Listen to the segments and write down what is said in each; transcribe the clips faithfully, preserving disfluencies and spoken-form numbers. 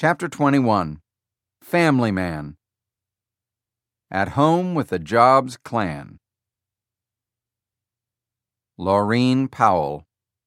Chapter twenty-one. Family Man. At Home with the Jobs Clan. Laurene Powell.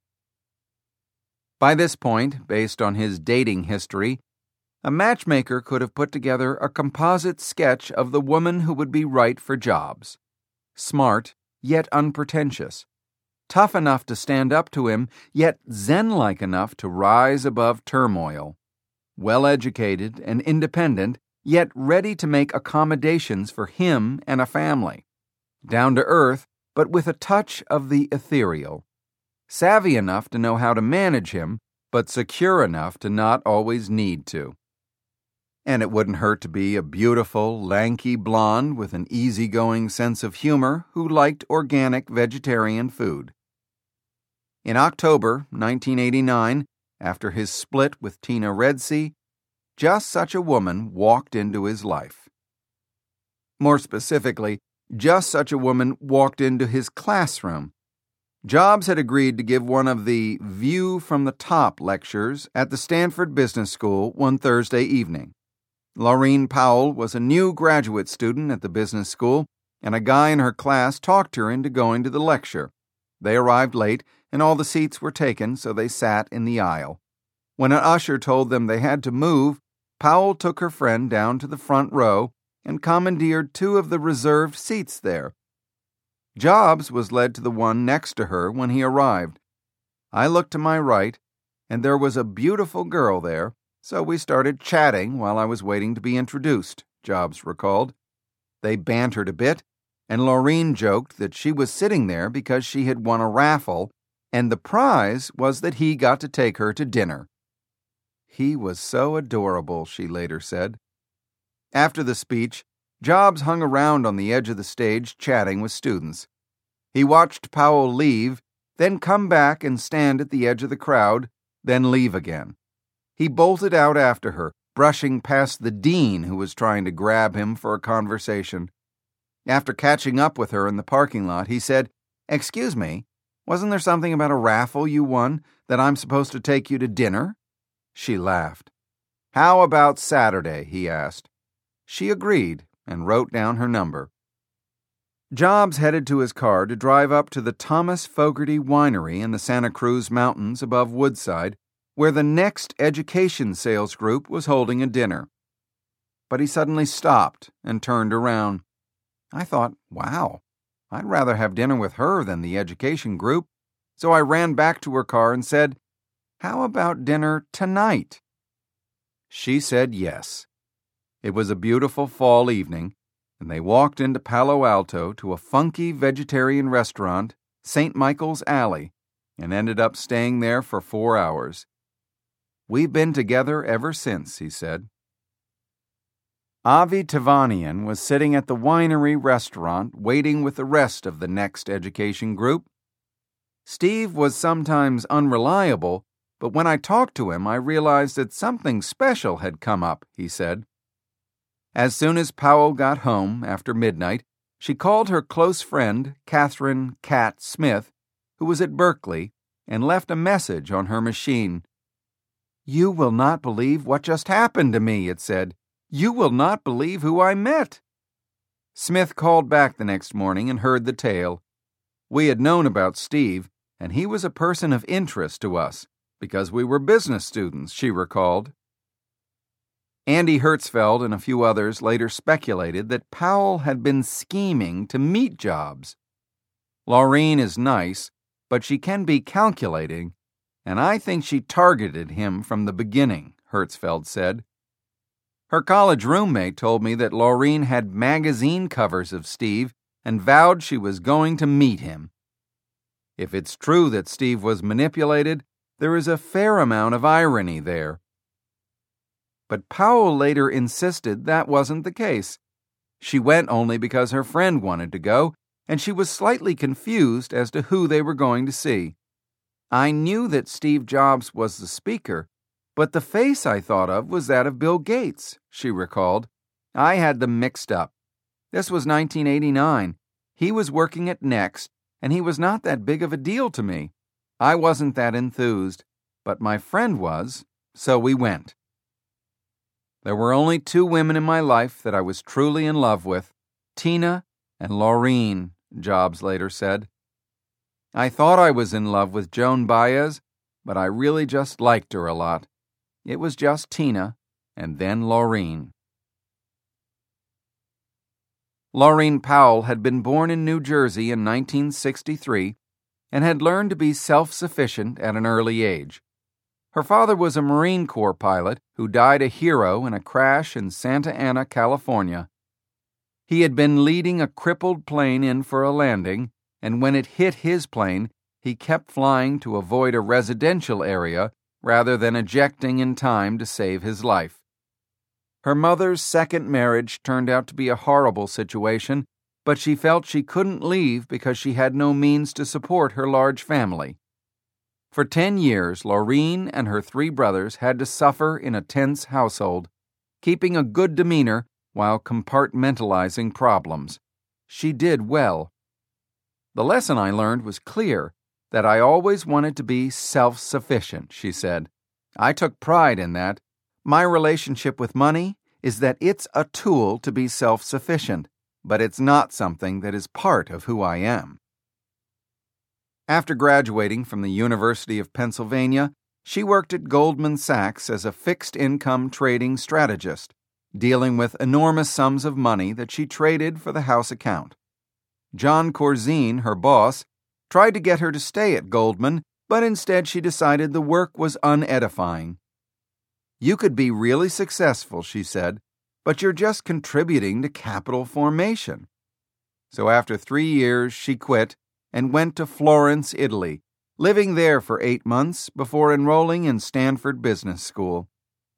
By this point, based on his dating history, a matchmaker could have put together a composite sketch of the woman who would be right for Jobs. Smart, yet unpretentious. Tough enough to stand up to him, yet zen-like enough to rise above turmoil. Well-educated and independent, yet ready to make accommodations for him and a family. Down to earth, but with a touch of the ethereal. Savvy enough to know how to manage him, but secure enough to not always need to. And it wouldn't hurt to be a beautiful, lanky blonde with an easygoing sense of humor who liked organic vegetarian food. In October nineteen eighty-nine, after his split with Tina Redsea, just such a woman walked into his life. More specifically, just such a woman walked into his classroom. Jobs had agreed to give one of the View from the Top lectures at the Stanford Business School one Thursday evening. Laurene Powell was a new graduate student at the business school, and a guy in her class talked her into going to the lecture. They arrived late, and all the seats were taken, so they sat in the aisle. When an usher told them they had to move, Powell took her friend down to the front row and commandeered two of the reserved seats there. Jobs was led to the one next to her when he arrived. I looked to my right, and there was a beautiful girl there, so we started chatting while I was waiting to be introduced, Jobs recalled. They bantered a bit, and Laurene joked that she was sitting there because she had won a raffle, and the prize was that he got to take her to dinner. He was so adorable, she later said. After the speech, Jobs hung around on the edge of the stage chatting with students. He watched Powell leave, then come back and stand at the edge of the crowd, then leave again. He bolted out after her, brushing past the dean who was trying to grab him for a conversation. After catching up with her in the parking lot, he said, "Excuse me, wasn't there something about a raffle you won that I'm supposed to take you to dinner?" She laughed. "How about Saturday?" he asked. She agreed and wrote down her number. Jobs headed to his car to drive up to the Thomas Fogarty Winery in the Santa Cruz Mountains above Woodside, where the Next Education Sales Group was holding a dinner. But he suddenly stopped and turned around. I thought, wow, I'd rather have dinner with her than the education group, so I ran back to her car and said, "How about dinner tonight?" She said yes. It was a beautiful fall evening, and they walked into Palo Alto to a funky vegetarian restaurant, Saint Michael's Alley, and ended up staying there for four hours. "We've been together ever since," he said. Avi Tavanian was sitting at the winery restaurant waiting with the rest of the Next Education group. Steve was sometimes unreliable, but when I talked to him, I realized that something special had come up, he said. As soon as Powell got home after midnight, she called her close friend, Catherine "Cat" Smith, who was at Berkeley, and left a message on her machine. "You will not believe what just happened to me," it said. "You will not believe who I met." Smith called back the next morning and heard the tale. We had known about Steve, and he was a person of interest to us, because we were business students, she recalled. Andy Hertzfeld and a few others later speculated that Powell had been scheming to meet Jobs. Laurene is nice, but she can be calculating, and I think she targeted him from the beginning, Hertzfeld said. Her college roommate told me that Laurene had magazine covers of Steve and vowed she was going to meet him. If it's true that Steve was manipulated, there is a fair amount of irony there. But Powell later insisted that wasn't the case. She went only because her friend wanted to go, and she was slightly confused as to who they were going to see. "I knew that Steve Jobs was the speaker, but the face I thought of was that of Bill Gates," she recalled. "I had them mixed up. This was nineteen eighty-nine. He was working at Next, and he was not that big of a deal to me. I wasn't that enthused, but my friend was, so we went." There were only two women in my life that I was truly in love with, Tina and Laureen, Jobs later said. I thought I was in love with Joan Baez, but I really just liked her a lot. It was just Tina, and then Laureen. Laureen Powell had been born in New Jersey in nineteen sixty-three and had learned to be self-sufficient at an early age. Her father was a Marine Corps pilot who died a hero in a crash in Santa Ana, California. He had been leading a crippled plane in for a landing, and when it hit his plane, he kept flying to avoid a residential area rather than ejecting in time to save his life. Her mother's second marriage turned out to be a horrible situation, but she felt she couldn't leave because she had no means to support her large family. For ten years, Laureen and her three brothers had to suffer in a tense household, keeping a good demeanor while compartmentalizing problems. She did well. The lesson I learned was clear, that I always wanted to be self-sufficient, she said. I took pride in that. My relationship with money is that it's a tool to be self-sufficient, but it's not something that is part of who I am. After graduating from the University of Pennsylvania, she worked at Goldman Sachs as a fixed-income trading strategist, dealing with enormous sums of money that she traded for the house account. John Corzine, her boss, tried to get her to stay at Goldman, but instead she decided the work was unedifying. You could be really successful, she said, but you're just contributing to capital formation. So after three years, she quit and went to Florence, Italy, living there for eight months before enrolling in Stanford Business School.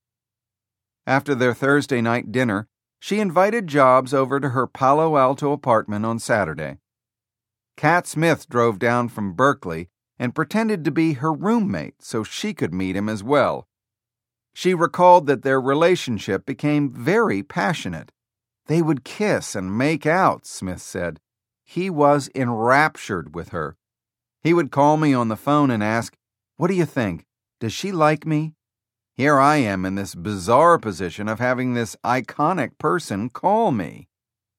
After their Thursday night dinner, she invited Jobs over to her Palo Alto apartment on Saturday. Cat Smith drove down from Berkeley and pretended to be her roommate so she could meet him as well. She recalled that their relationship became very passionate. They would kiss and make out, Smith said. He was enraptured with her. He would call me on the phone and ask, "What do you think? Does she like me?" Here I am in this bizarre position of having this iconic person call me.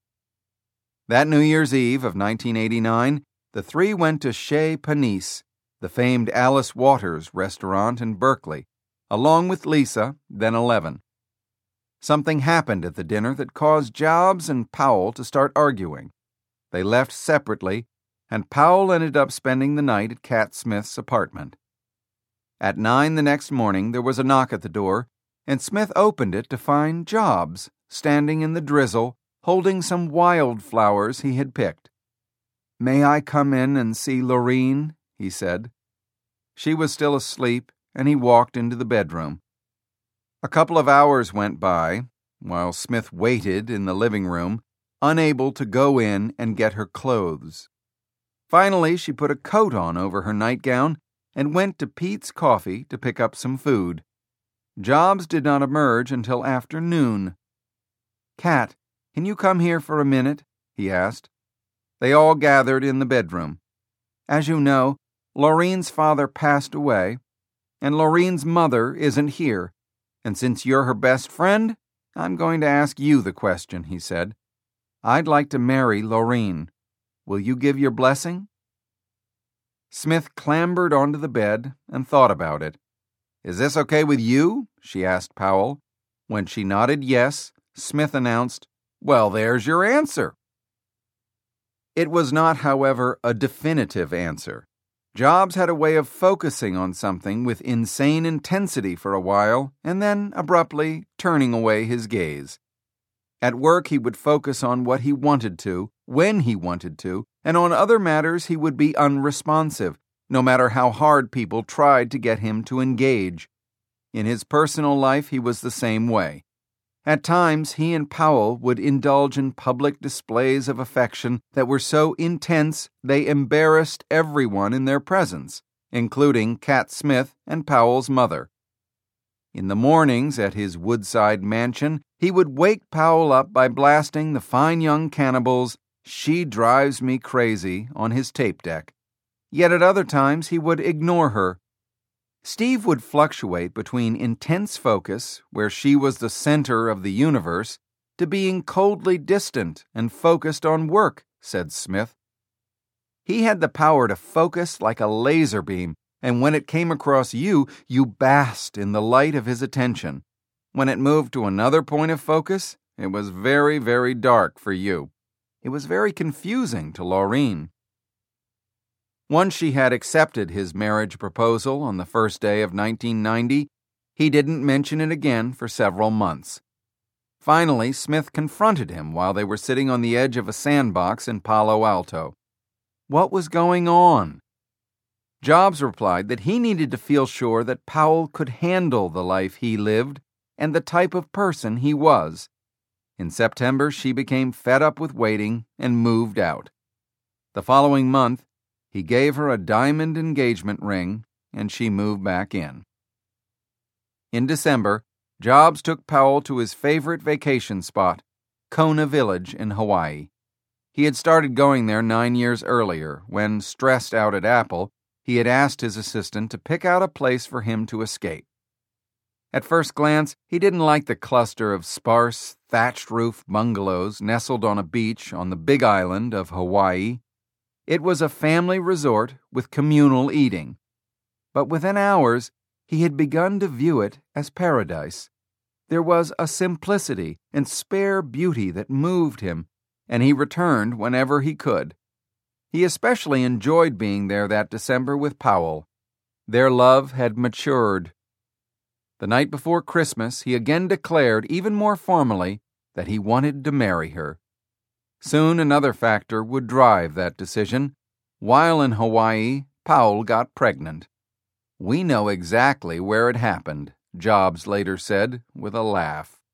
That New Year's Eve of nineteen eighty-nine, the three went to Chez Panisse, the famed Alice Waters restaurant in Berkeley, along with Lisa, then eleven. Something happened at the dinner that caused Jobs and Powell to start arguing. They left separately, and Powell ended up spending the night at Cat Smith's apartment. At nine the next morning, there was a knock at the door, and Smith opened it to find Jobs standing in the drizzle, holding some wildflowers he had picked. "May I come in and see Laureen?" he said. She was still asleep, and he walked into the bedroom. A couple of hours went by, while Smith waited in the living room, unable to go in and get her clothes. Finally, she put a coat on over her nightgown and went to Pete's Coffee to pick up some food. Jobs did not emerge until after noon. "Cat, can you come here for a minute?" he asked. They all gathered in the bedroom. "As you know, Laureen's father passed away, and Laureen's mother isn't here, and since you're her best friend, I'm going to ask you the question," he said. "I'd like to marry Laureen. Will you give your blessing?" Smith clambered onto the bed and thought about it. "Is this okay with you?" she asked Powell. When she nodded yes, Smith announced, "Well, there's your answer." It was not, however, a definitive answer. Jobs had a way of focusing on something with insane intensity for a while and then abruptly turning away his gaze. At work, he would focus on what he wanted to, when he wanted to, and on other matters he would be unresponsive, no matter how hard people tried to get him to engage. In his personal life, he was the same way. At times, he and Powell would indulge in public displays of affection that were so intense they embarrassed everyone in their presence, including Cat Smith and Powell's mother. In the mornings at his Woodside mansion, he would wake Powell up by blasting the Fine Young Cannibals' "She Drives Me Crazy" on his tape deck. Yet at other times he would ignore her. Steve would fluctuate between intense focus, where she was the center of the universe, to being coldly distant and focused on work, said Smith. He had the power to focus like a laser beam, and when it came across you, you basked in the light of his attention. When it moved to another point of focus, it was very, very dark for you. It was very confusing to Laureen. Once she had accepted his marriage proposal on the first day of nineteen ninety, he didn't mention it again for several months. Finally, Smith confronted him while they were sitting on the edge of a sandbox in Palo Alto. What was going on? Jobs replied that he needed to feel sure that Powell could handle the life he lived and the type of person he was. In September, she became fed up with waiting and moved out. The following month, he gave her a diamond engagement ring, and she moved back in. In December, Jobs took Powell to his favorite vacation spot, Kona Village in Hawaii. He had started going there nine years earlier, when, stressed out at Apple, he had asked his assistant to pick out a place for him to escape. At first glance, he didn't like the cluster of sparse, thatched-roof bungalows nestled on a beach on the Big Island of Hawaii. It was a family resort with communal eating. But within hours, he had begun to view it as paradise. There was a simplicity and spare beauty that moved him, and he returned whenever he could. He especially enjoyed being there that December with Powell. Their love had matured. The night before Christmas, he again declared, even more formally, that he wanted to marry her. Soon another factor would drive that decision. While in Hawaii, Powell got pregnant. "We know exactly where it happened," Jobs later said with a laugh.